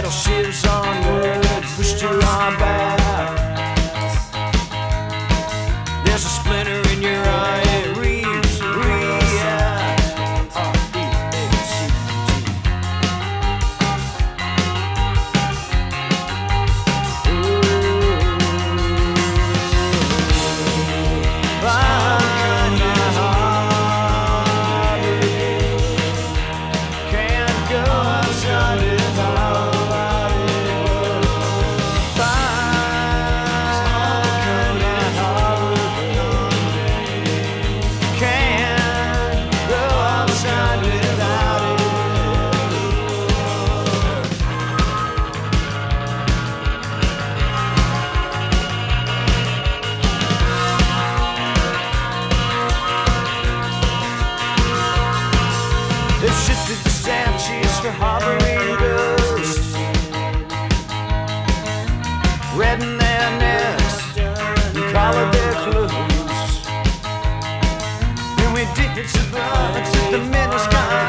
metal shivs on wood pushed to our back. There's a splinter in your eye, it reads, react. They've shifted the statues for harboring ghosts, reddened their necks and collared their clothes. Then we did it to the minute sky.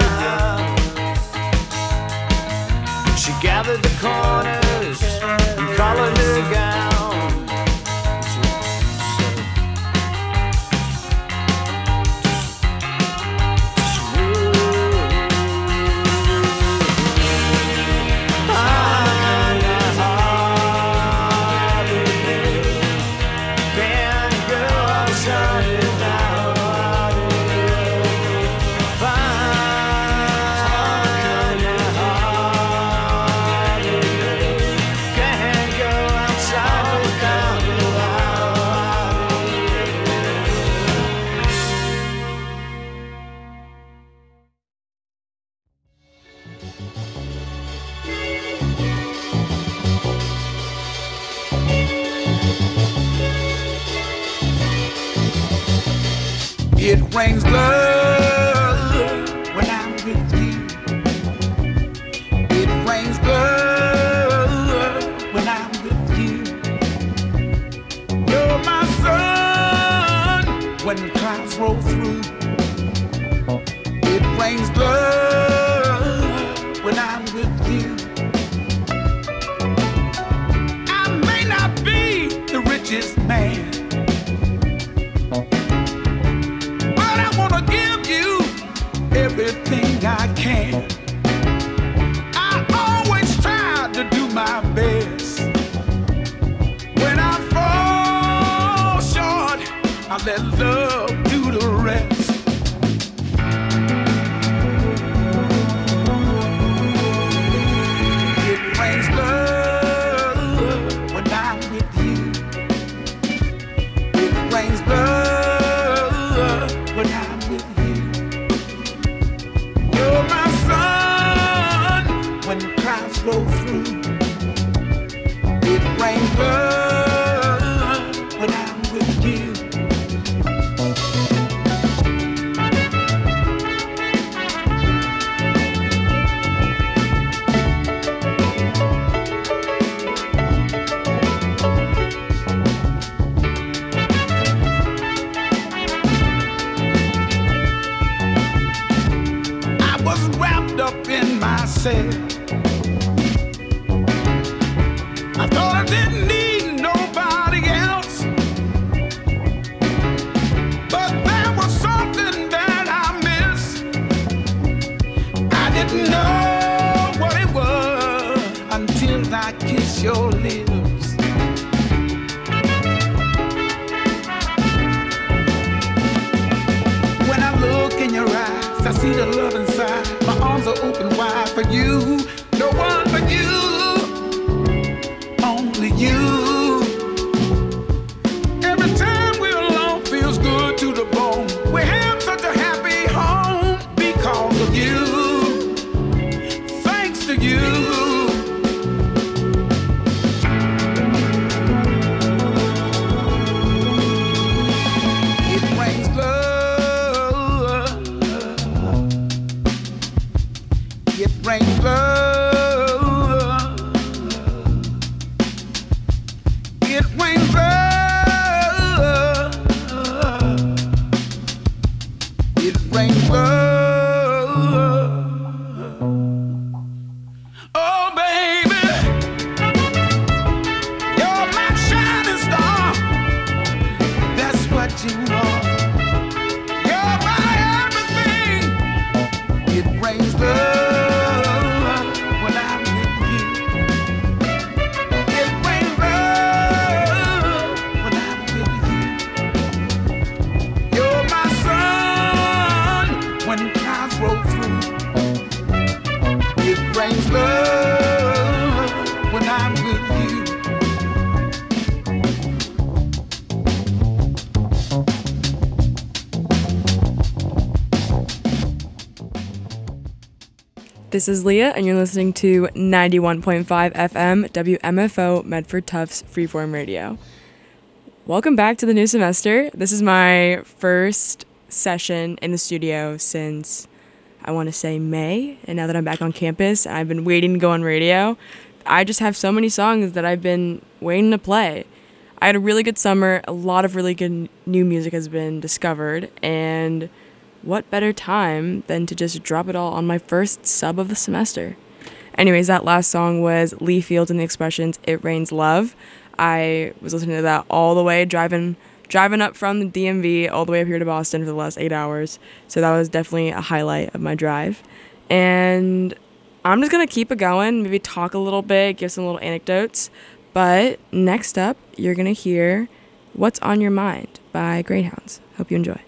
She gathered the corners and collared her gown. It rains blood when I'm with you. It rains blood when I'm with you. You're my sun when clouds roll through. It rains blood when I'm with you. I may not be the richest man, everything I can. I always try to do my best. When I fall short, I let love do the rest. It rains blood when I'm with you. It rains blood when I'm with you. You're my sun when clouds roll through. It rains blood when I'm with you. Up in myself, I thought I didn't need nobody else, but there was something that I missed. I didn't know what it was until I kissed your lips. When I look in your eyes, I see the love inside. My arms are open wide for you. No one but you, only you. Every time we're alone feels good to the bone. We have such a happy home because of you. Thanks to you. It rains blood. It rains blood. It rains blood. Oh. love when I'm with you. This is Leah, and you're listening to 91.5 FM WMFO Medford Tufts Freeform Radio. Welcome back to the new semester. This is my first session in the studio since, I want to say, May, and now that I'm back on campus, I've been waiting to go on radio. I just have so many songs that I've been waiting to play. I had a really good summer, a lot of really good new music has been discovered, and what better time than to just drop it all on my first sub of the semester. Anyways, that last song was Lee Fields and the Expressions, It Rains Love. I was listening to that all the way, driving up from the DMV all the way up here to Boston for the last 8 hours. So that was definitely a highlight of my drive. And I'm just going to keep it going, maybe talk a little bit, give some little anecdotes. But next up, you're going to hear What's on Your Mind by Greyhounds. Hope you enjoy.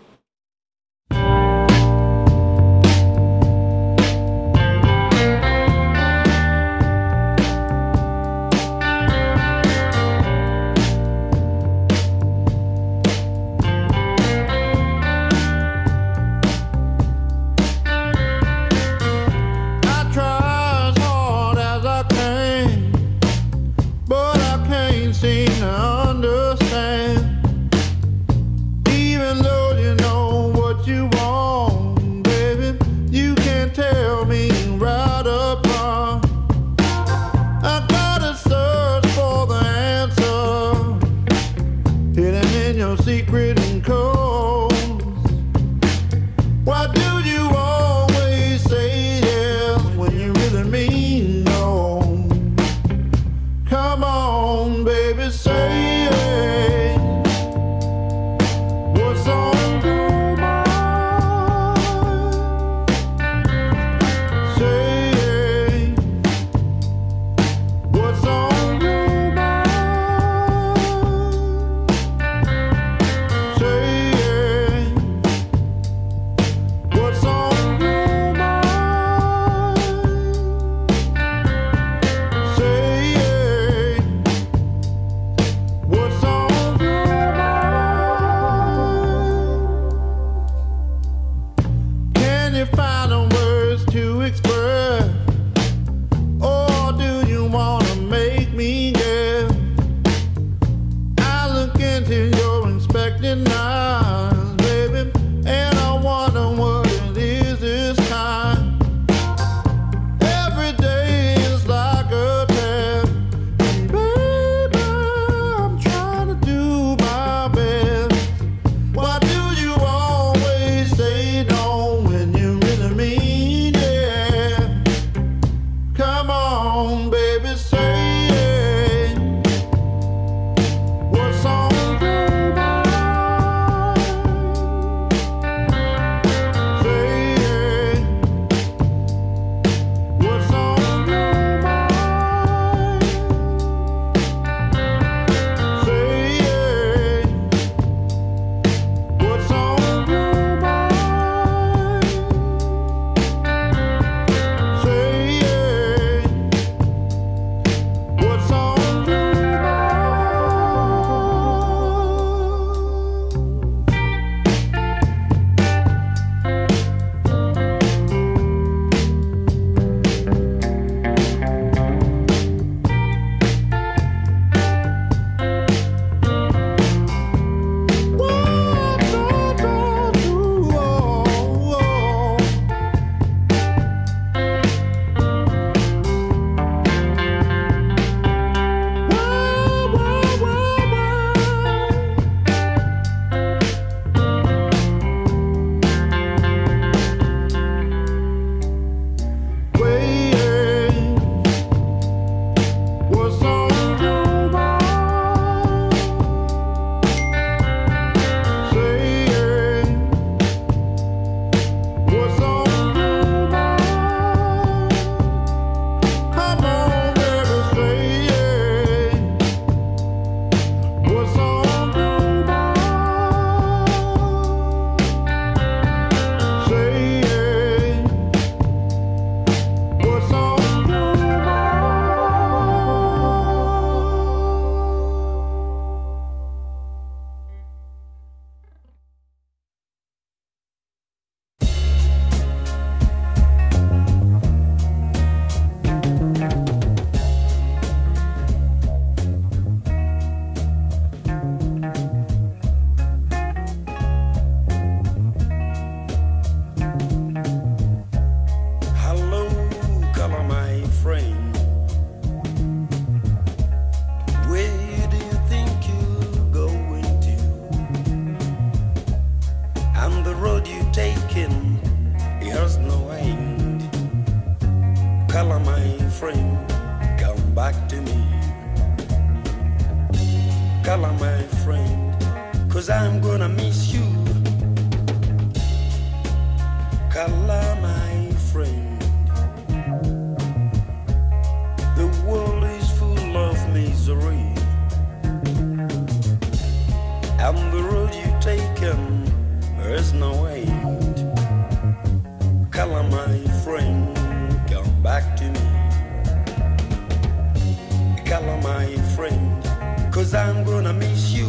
friend, come back to me. Call her my friend, 'cause I'm gonna miss you. Call her my friend. The world is full of misery, and the road you've taken, there's no end. Call her my friend, come back to me. Call her my friend, 'cause I'm gonna miss you.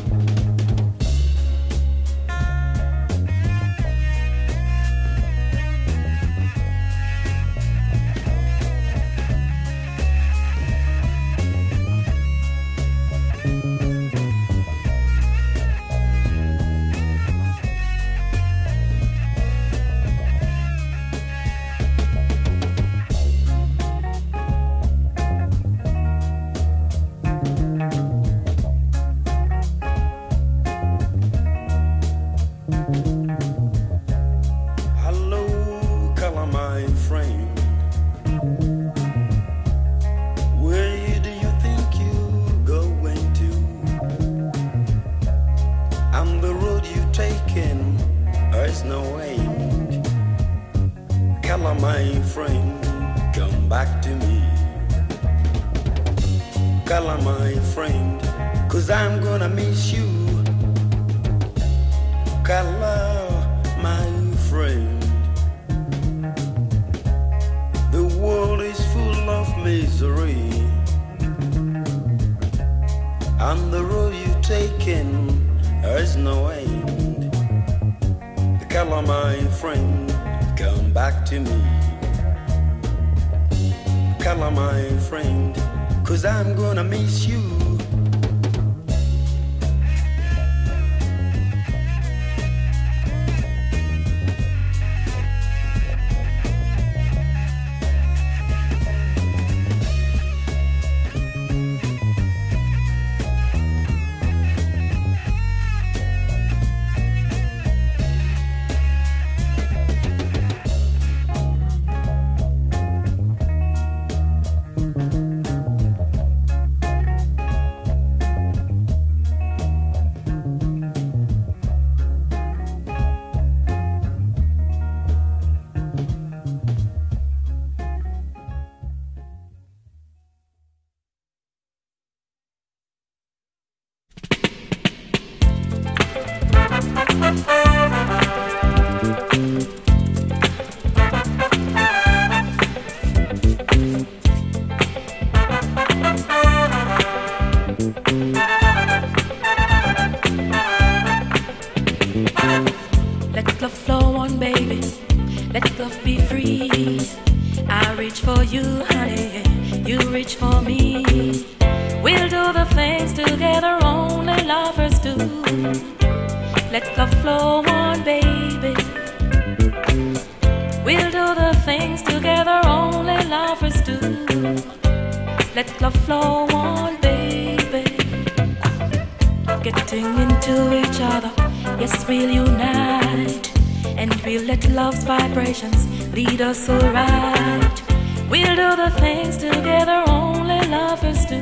Lead us so right. We'll do the things together only lovers do.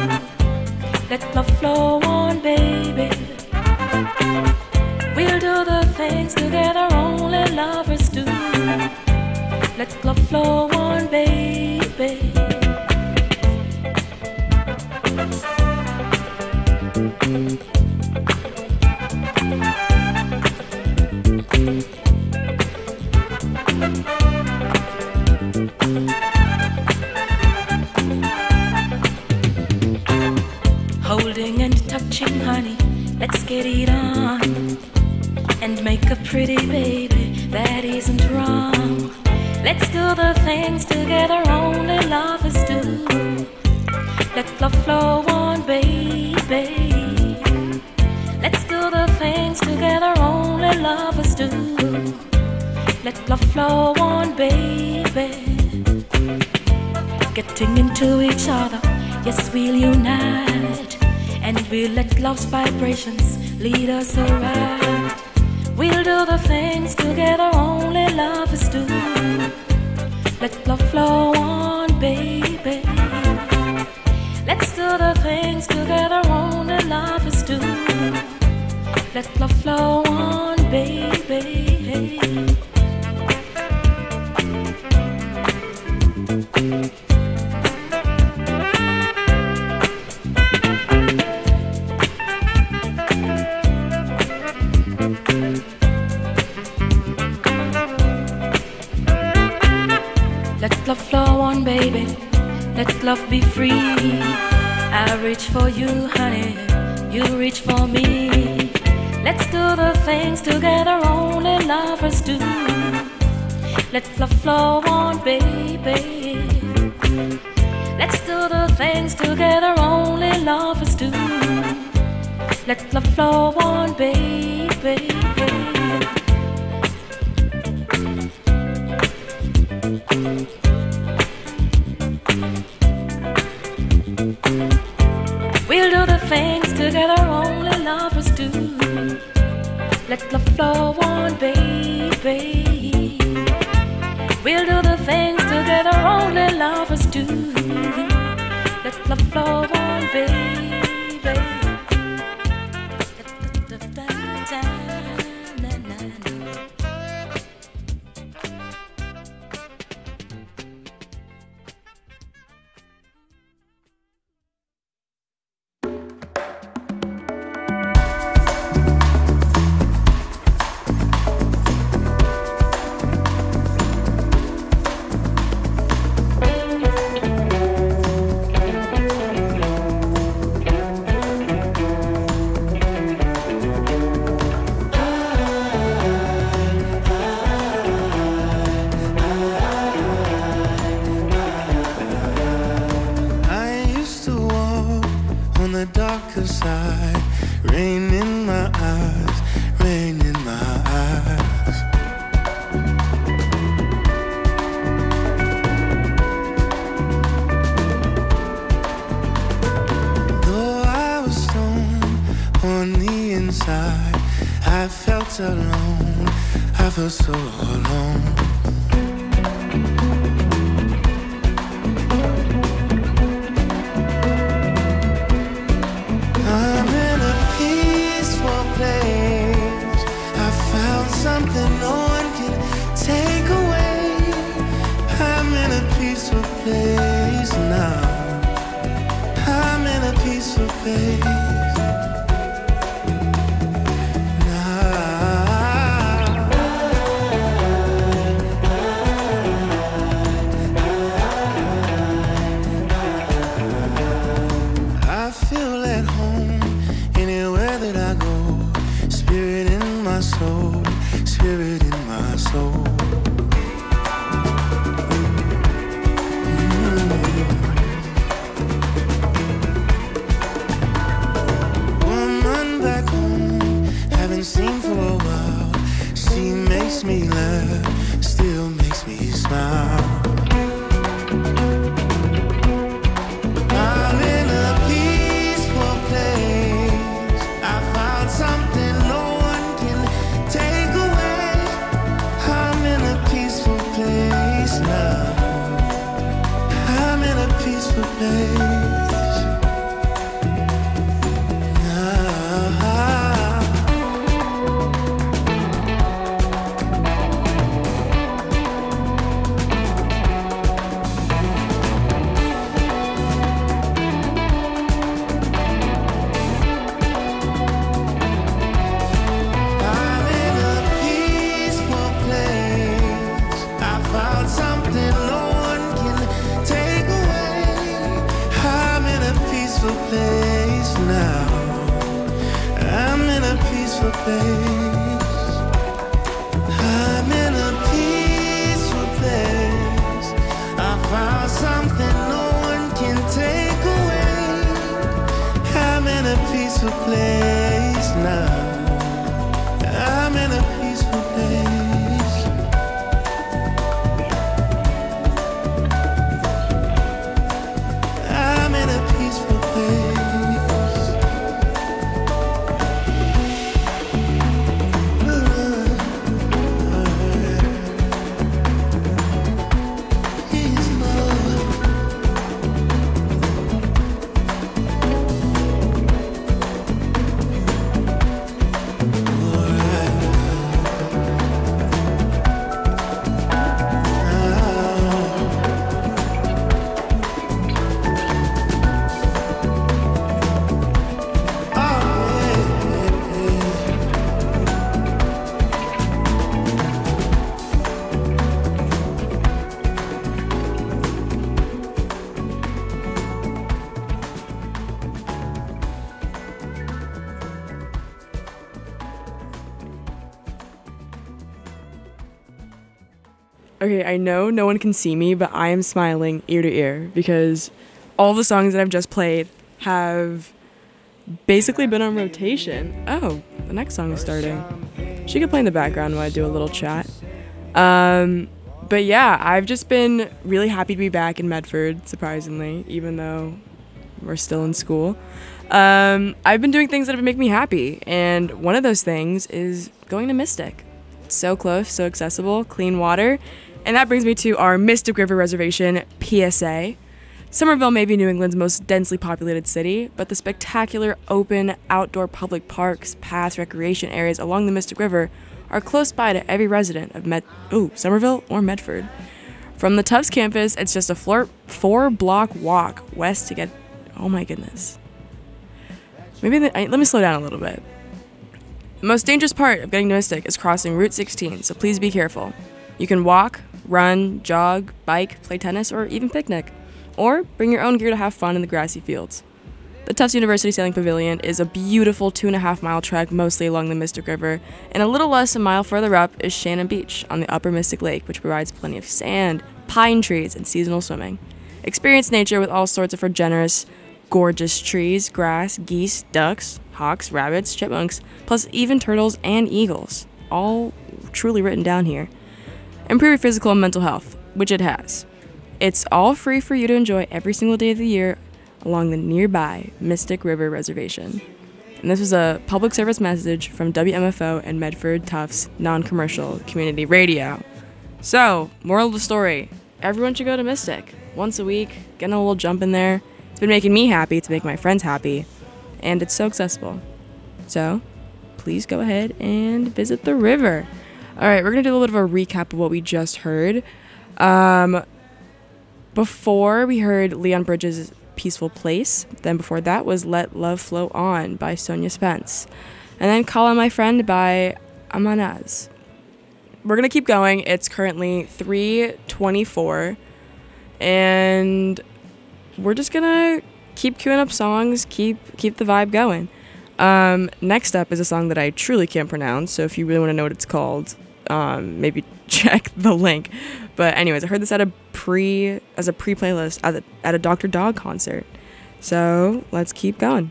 Let love flow on, baby. We'll do the things together only lovers do. Let love flow on, baby. Holding and touching, honey, let's get it on. And make a pretty baby, that isn't wrong. Let's do the things together only lovers do. Let love flow on, baby. Let's do the things together only lovers do. Let love flow on, baby. Getting into each other, yes, we'll unite. And we'll let love's vibrations lead us right. We'll do the things together only lovers do. Let love flow on, baby. Let's do the things together only lovers do. Let love flow on, baby. Let love flow on, baby. Let love be free. I reach for you, honey. You reach for me. Let's do the things together only lovers do. Let love flow on, baby. Let's do the things together only lovers do. Let love flow on, baby. We'll do the things together only lovers do. Let love flow on, baby. We'll do the things together only lovers do. Let love flow on, baby. Okay, I know no one can see me, but I am smiling ear to ear because all the songs that I've just played have basically been on rotation. Oh, the next song is starting. She could play in the background while I do a little chat. But yeah, I've just been really happy to be back in Medford, surprisingly, even though we're still in school. I've been doing things that have made me happy, and one of those things is going to Mystic. It's so close, so accessible, clean water, and that brings me to our Mystic River Reservation PSA. Somerville may be New England's most densely populated city, but the spectacular open outdoor public parks, paths, recreation areas along the Mystic River are close by to every resident of Somerville or Medford. From the Tufts campus, it's just a 4-block walk west to get. Oh my goodness. Let me slow down a little bit. The most dangerous part of getting to Mystic is crossing Route 16, so please be careful. You can walk, run, jog, bike, play tennis, or even picnic. Or bring your own gear to have fun in the grassy fields. The Tufts University Sailing Pavilion is a beautiful 2.5-mile trek mostly along the Mystic River, and a little less than a mile further up is Shannon Beach on the upper Mystic Lake, which provides plenty of sand, pine trees, and seasonal swimming. Experience nature with all sorts of generous, gorgeous trees, grass, geese, ducks, hawks, rabbits, chipmunks, plus even turtles and eagles, all truly written down here. Improve your physical and mental health, which it has. It's all free for you to enjoy every single day of the year along the nearby Mystic River Reservation. And this was a public service message from WMFO and Medford Tufts non-commercial community radio. So, moral of the story, everyone should go to Mystic once a week, getting a little jump in there. It's been making me happy, it's making my friends happy, and it's so accessible. So, please go ahead and visit the river. Alright, we're going to do a little bit of a recap of what we just heard. Before, we heard Leon Bridges' Peaceful Place. Then before that was Let Love Flow On by Sonia Spence. And then Call On My Friend by Amanaz. We're going to keep going. It's currently 3:24. And we're just going to keep queuing up songs, keep the vibe going. Next up is a song that I truly can't pronounce. So if you really want to know what it's called, maybe check the link. But anyways, I heard this as a pre-playlist at a Dr. Dog concert. So let's keep going.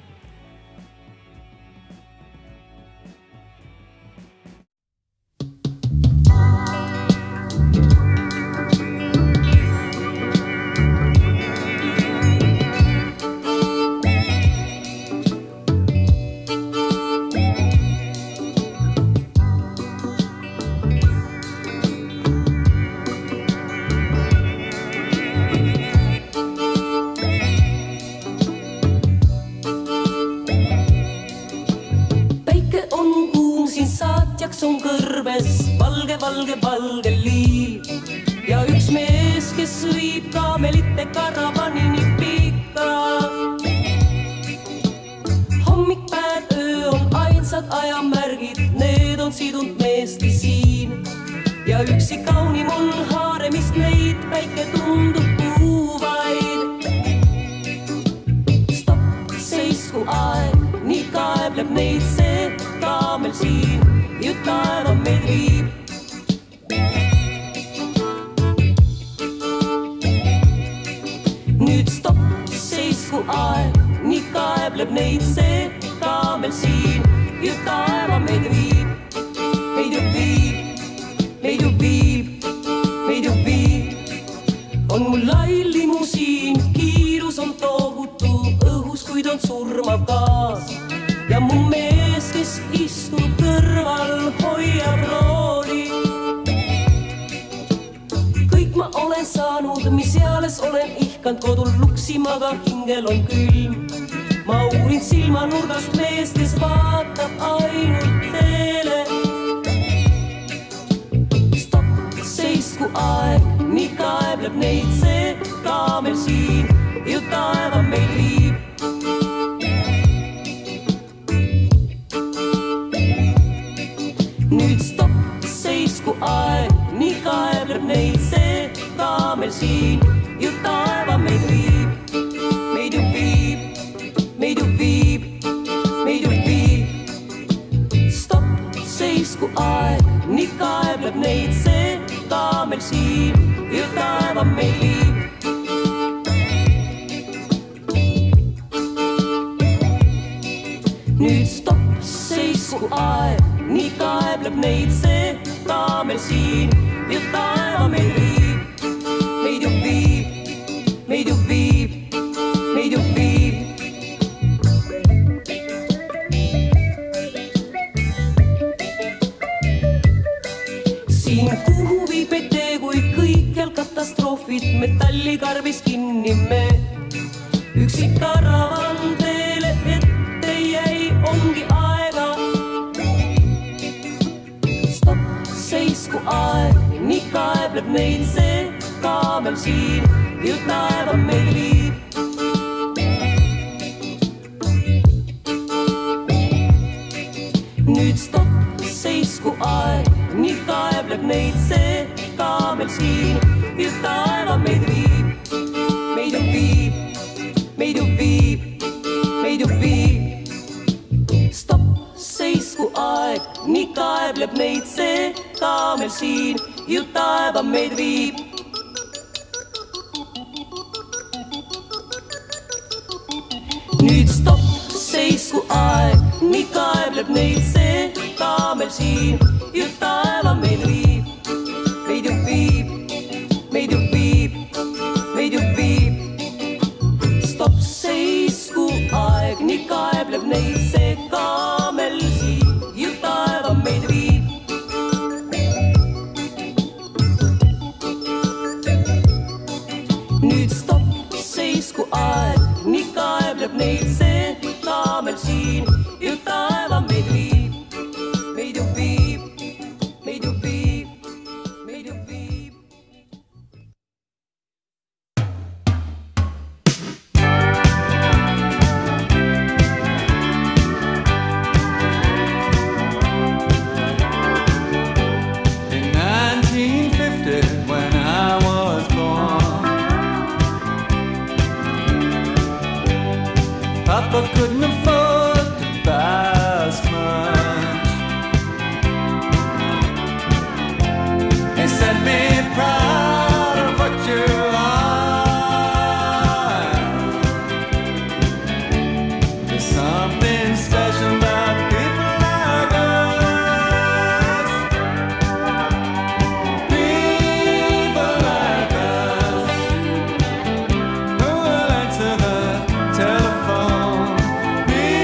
On kõrbes valge liil ja üks mees, kes viib kaamelite karavanini pikka. Hommikpäev, öö on ainsad ajamärgid, need on sidunud meesti siin. Ja üksi kaunim on haaremist neid, päike tundub puuvaid. Stopp, seisku aeg, nii kaebleb neid see kaamel siin. Jõud taeva meid viib. Nüüd stopp, seisku aeg, nii kaebleb neid see kaamel siin. Jõud taeva meid viib. Meid ju viib, meid ju viib, meid ju viib. On mul lai limusiin, kiirus on tohutu õhus, kuid on surmav gaas. Ja mu mees, kes istub kõrval, hoiab rooli. Kõik ma olen saanud, mis eales olen ihkand kodul luksima, aga hingel on külm. Ma uurin silmanurgast meest, kes vaatab ainult teele. Stopp, seisku aeg, nii kaebleb neid see kaamel siin. Ju taeva meil viib. Nüüd stopp, seisku aeg, nii kaebleb neid see kaamel siin. Ju taeva meid viib, meid ju viib, meid ju viib, meid ju viib. Stopp, seisku aeg, nii kaebleb neid see kaamel siin. seisku aeg, nii kaebleb neid see ka meil siin. Ja taeva meid viib, meid ju viib, meid ju viib, meid ju viib. Siin kuhu viib meid tee, kui kõikjal katastroofid metallikarvis kinni me. Üksi karavan teele ette jäi, ongi aega. Stopp, seisku aeg, nii kaebleb neid see ka meil siin. Ju taeva meid viib. Nüüd stopp, seisku aeg, nii kaebleb neid see ka meil siin. Ju taeva meid viib, meid ju viib, meid ju viib, meid ju viib. Stopp, seisku aeg, nii kaebleb neid see ka meil siin. Ju taeva meid viib. Nüüd stopp, seisku aeg, nii kaebleb neid see ka meil siin. Ju taeva meid viib, meid ju viib, meid ju viib, meid ju viib. Stopp, seisku aeg, nii kaebleb neid see ka meil siin. Ju taeva meid viib. Nüüd stopp, seisku aeg, nii kaebleb neid see ka meil siin. Ju taeva meid viib, meid ju viib, meid ju viib, meid ju viib. In 1950, when I was born, Papa couldn't afford to buy us much. He said, "Be proud of what you are. There's something special about people like us. People like us who will answer the telephone. People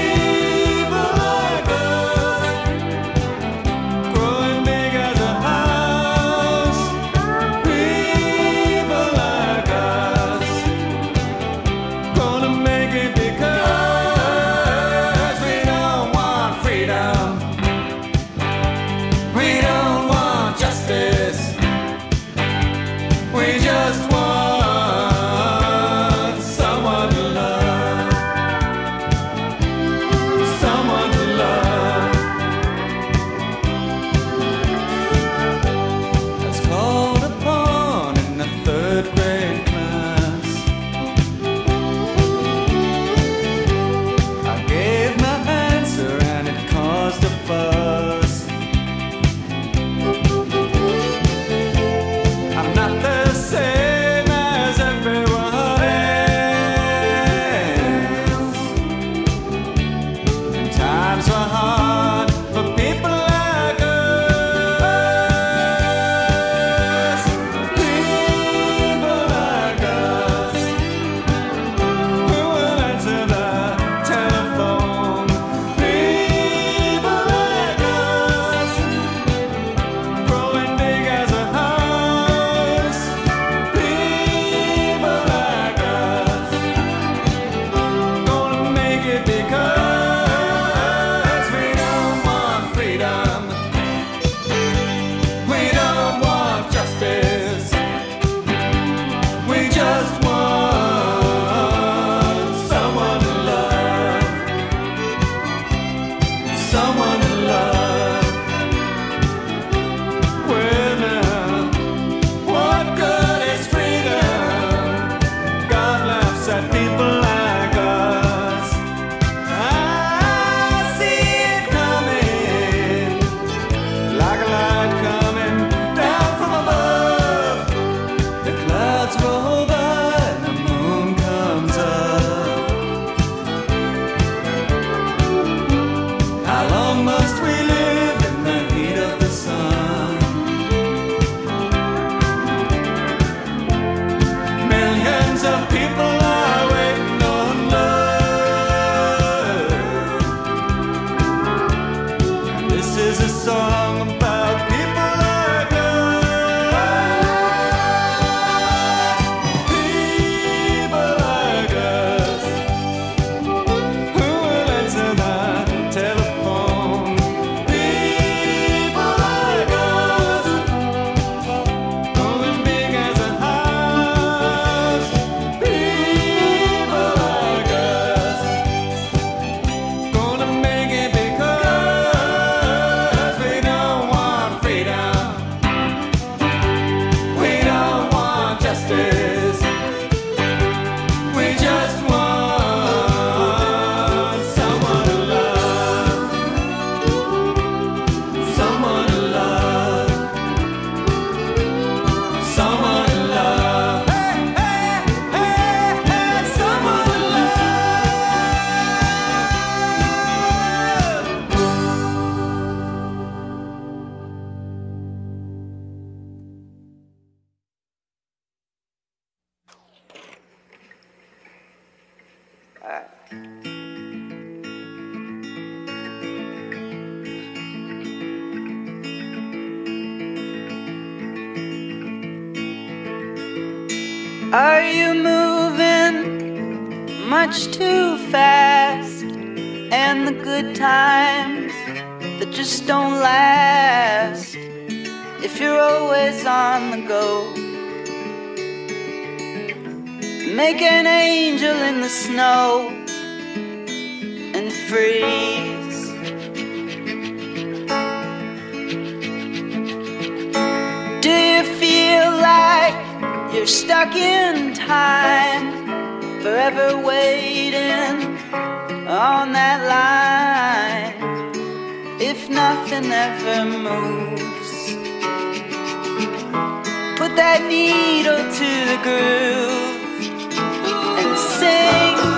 Are you moving much too fast? And the good times that just don't last, if you're always on the go, make an angel in the snow and freeze. Do you feel like you're stuck in time, forever waiting on that line? If nothing ever moves, put that needle to the groove and sing.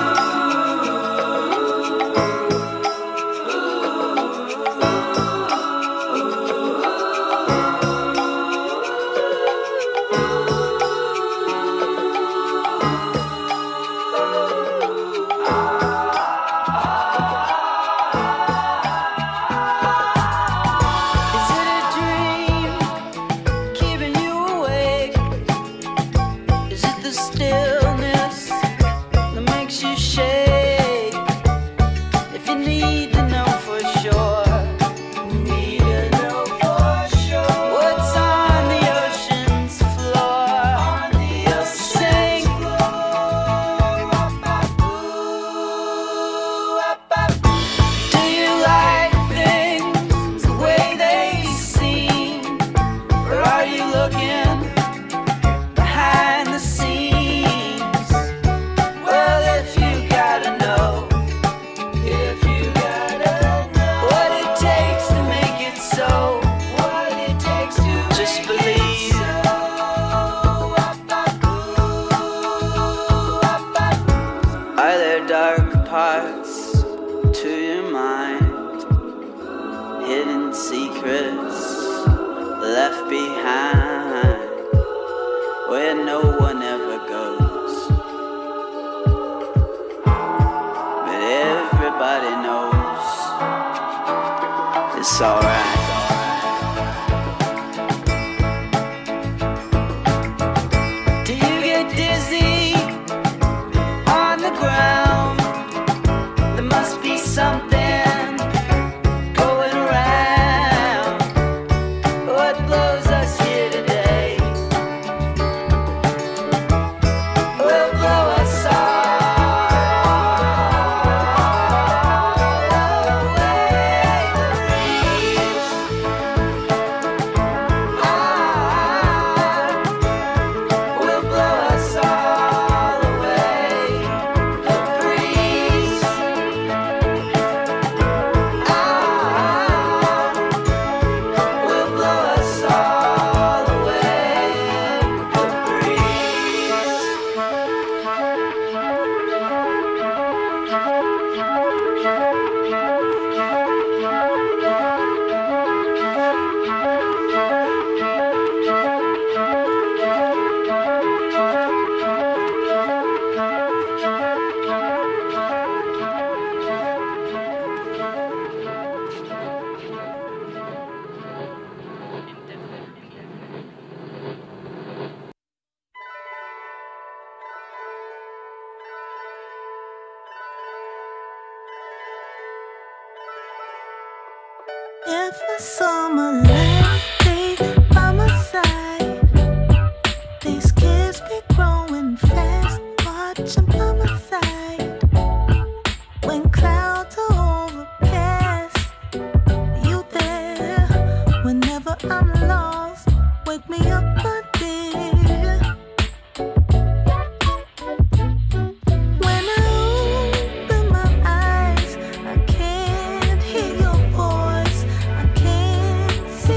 If a summer last day by my side, these kids be growing fast, watching by my side. When clouds are overcast, you there. Whenever I'm lost, wake me up, my dear. When I open my eyes, I can't hear your voice, I can't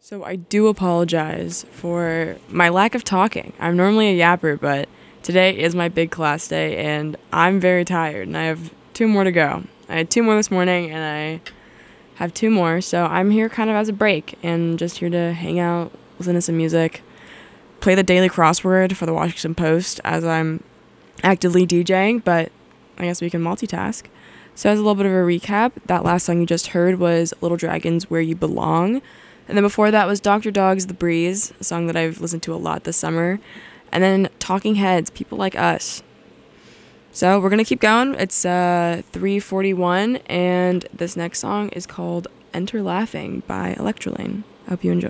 So I do apologize for my lack of talking. I'm normally a yapper, but today is my big class day, and I'm very tired, and I have 2 more to go. I had 2 more this morning, and I have 2 more, so I'm here kind of as a break, and just here to hang out, listen to some music, play the daily crossword for the Washington Post as I'm actively DJing, but I guess we can multitask. So as a little bit of a recap, that last song you just heard was Little Dragons' Where You Belong. And then before that was Dr. Dog's The Breeze, a song that I've listened to a lot this summer. And then Talking Heads, People Like Us. So we're going to keep going. It's 3:41, and this next song is called Enter Laughing by Electrolane. I hope you enjoy.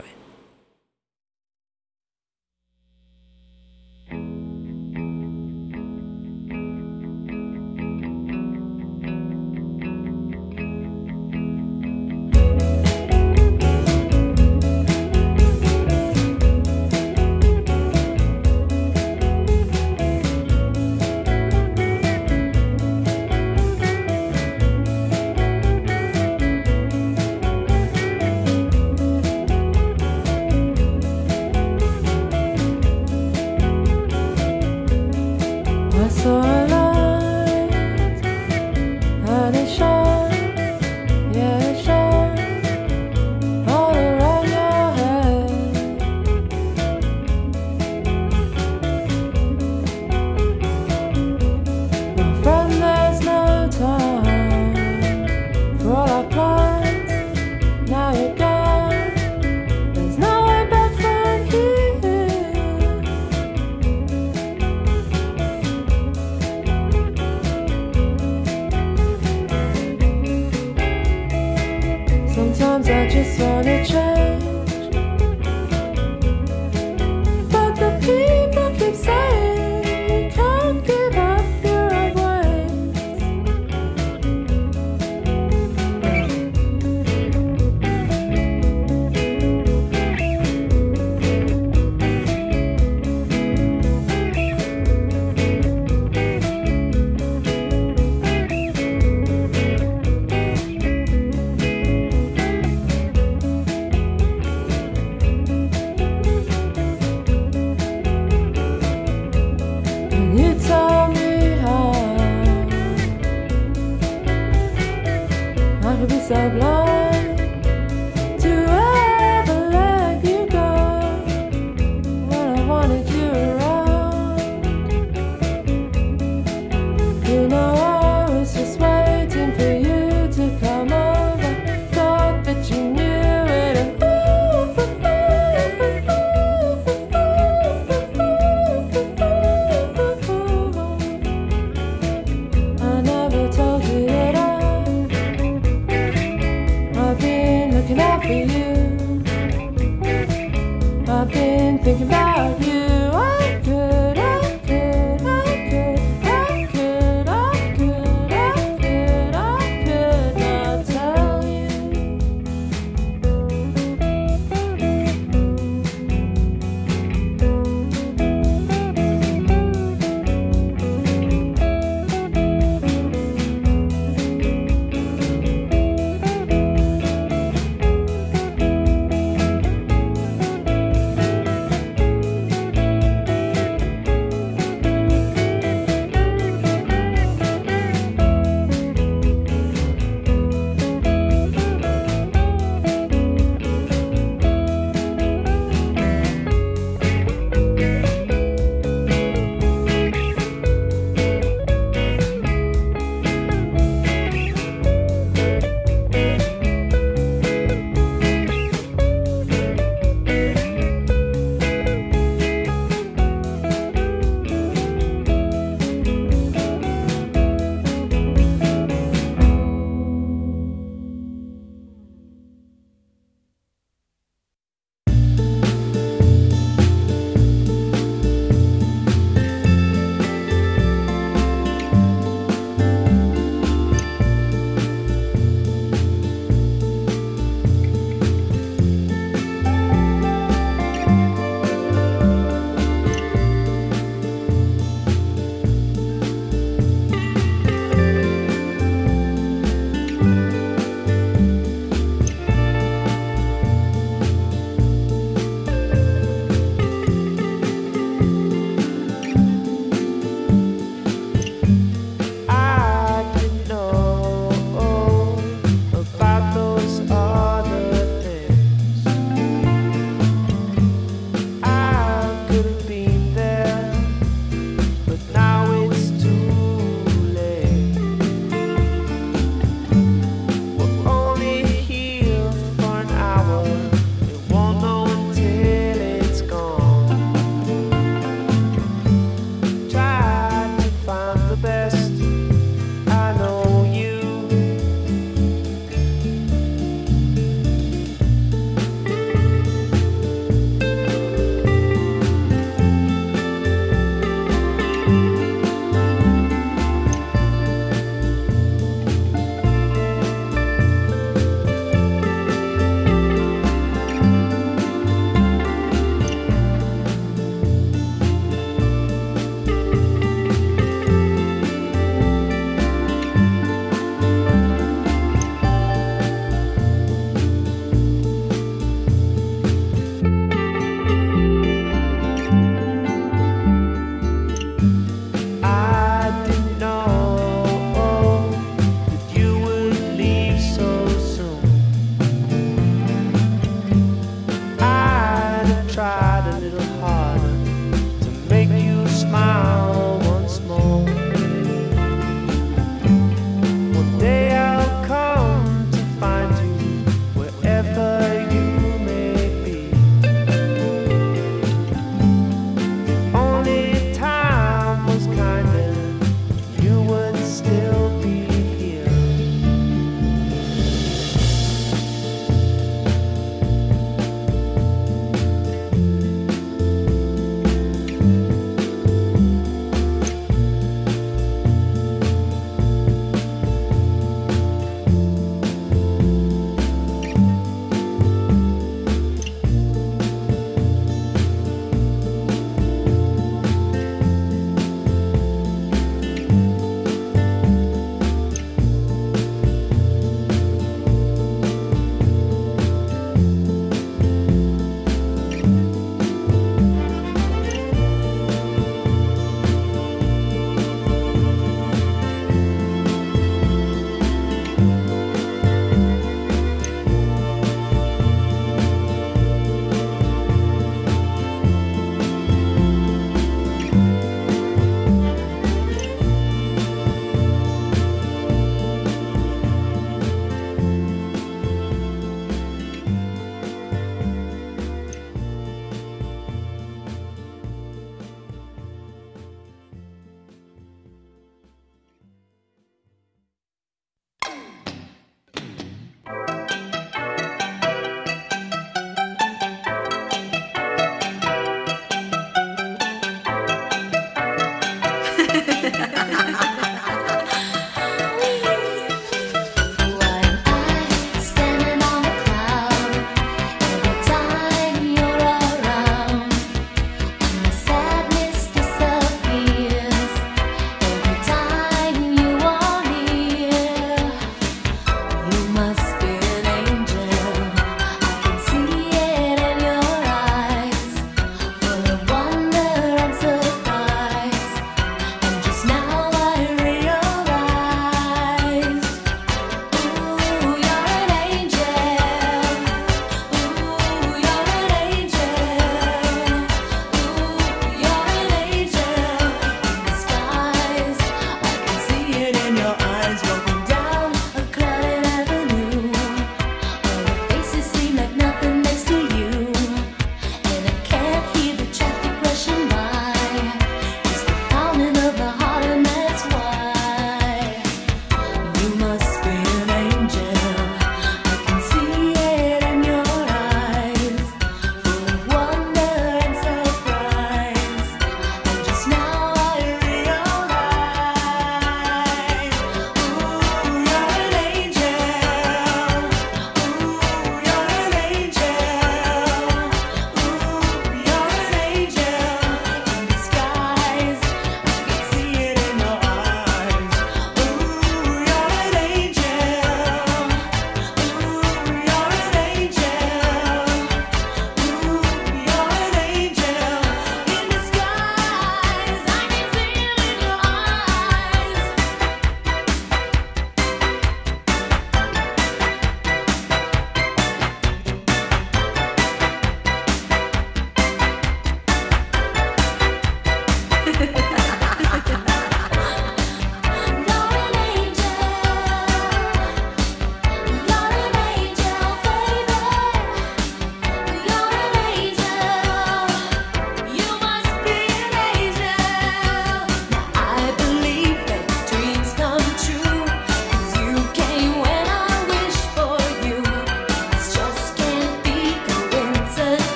Sometimes I just wanna change, but the people keep saying you can't give up your old so blind to ever let you go when I wanted you around. You know I was just waiting for you to come over. Thought that you knew it. I never told you that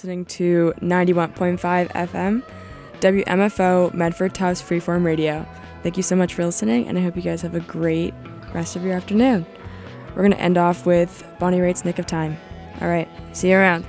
listening to 91.5 FM, WMFO Medford Tufts Freeform Radio. Thank you so much for listening, and I hope you guys have a great rest of your afternoon. We're going to end off with Bonnie Raitt's Nick of Time. All right, see you around.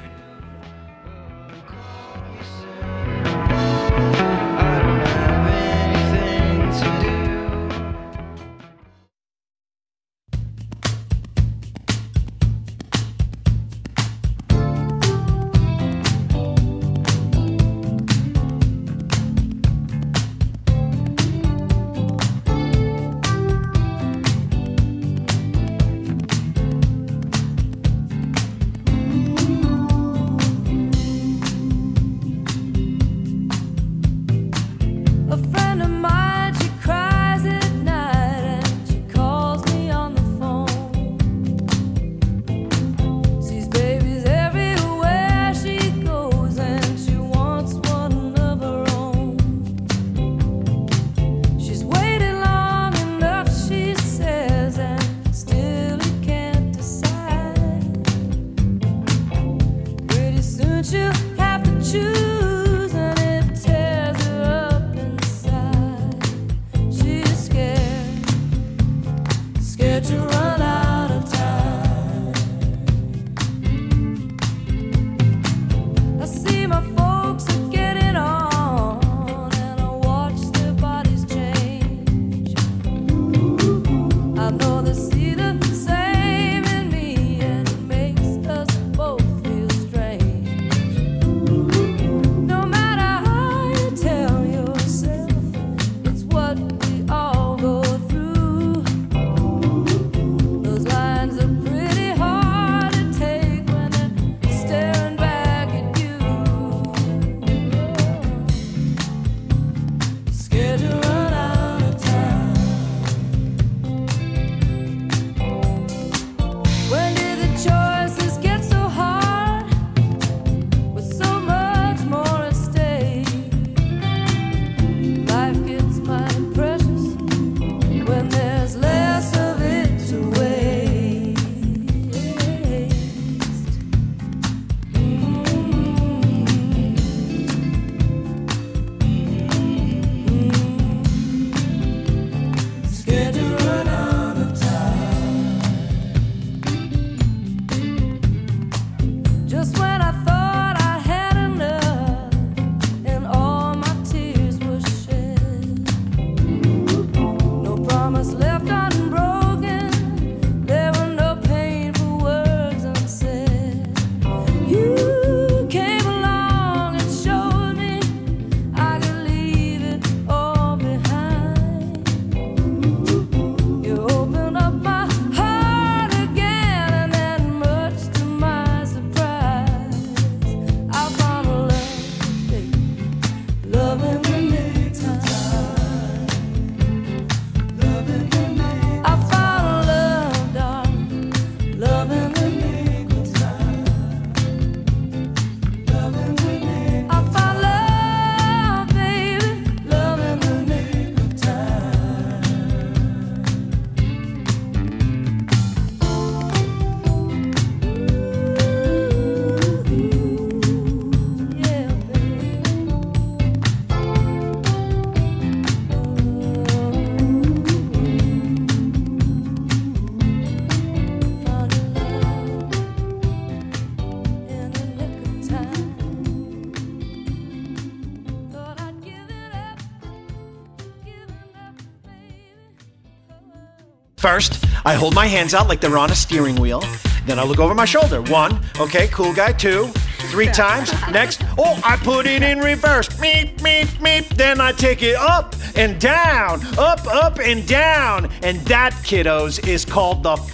First, I hold my hands out like they're on a steering wheel. Then I look over my shoulder. 1, okay, cool guy. 2, 3 times. Next, oh, I put it in reverse. Meep, meep, meep. Then I take it up and down, up and down. And that, kiddos, is called the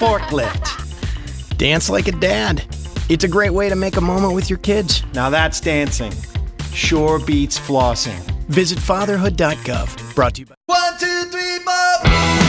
forklift. Dance like a dad. It's a great way to make a moment with your kids. Now that's dancing. Sure beats flossing. Visit fatherhood.gov. Brought to you by 1, 2, 3, 4.